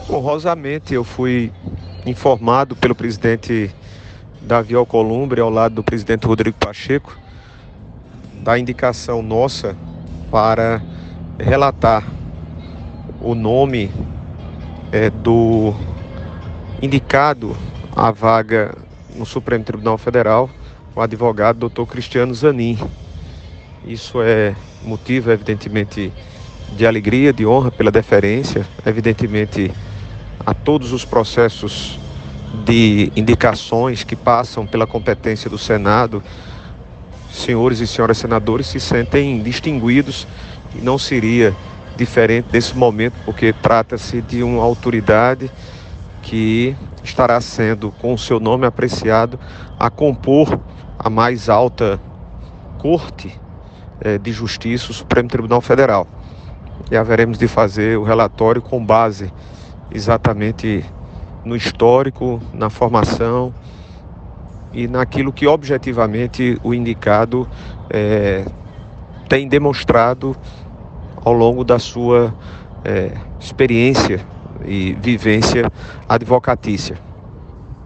Honrosamente, eu fui informado pelo presidente Davi Alcolumbre, ao lado do presidente Rodrigo Pacheco, da indicação nossa para relatar o nome do indicado à vaga no Supremo Tribunal Federal, o advogado Dr. Cristiano Zanin. Isso é motivo, evidentemente, de alegria, de honra pela deferência, evidentemente, a todos os processos de indicações que passam pela competência do Senado. Senhores e senhoras senadores se sentem distinguidos e não seria diferente nesse momento, porque trata-se de uma autoridade que estará sendo, com o seu nome apreciado, a compor a mais alta corte de justiça, o Supremo Tribunal Federal. E haveremos de fazer o relatório com base exatamente no histórico, na formação e naquilo que objetivamente o indicado tem demonstrado ao longo da sua experiência e vivência advocatícia.